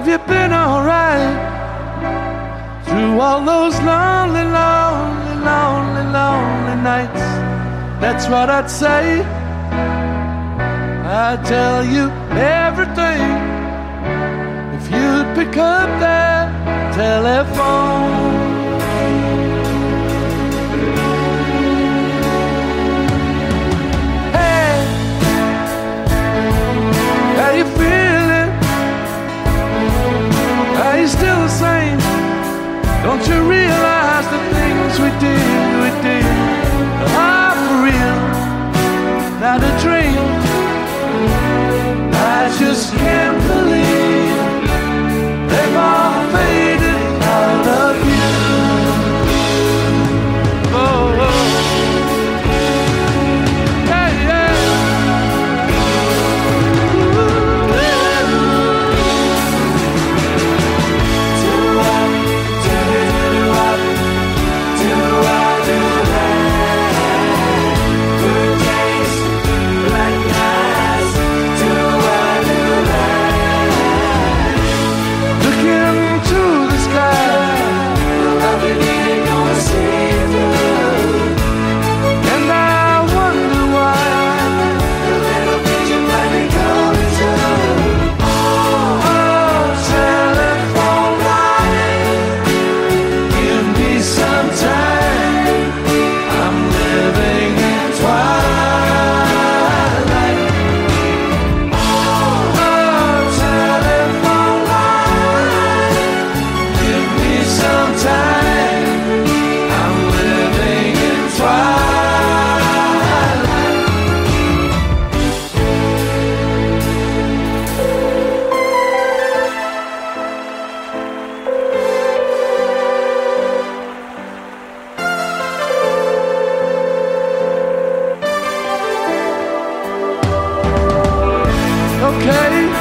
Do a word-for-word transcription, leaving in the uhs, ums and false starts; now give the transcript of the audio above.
Have you been alright through all those lonely, lonely, lonely, lonely nights? That's what I'd say. I'd tell you everything if you'd pick up that telephone. Hey, how you feeling? Are you still the same? Don't you realize the things we did, we did are for real, not a dream? I just can't believe they've all faded out of you. Oh, oh. Hey, yeah. Okay.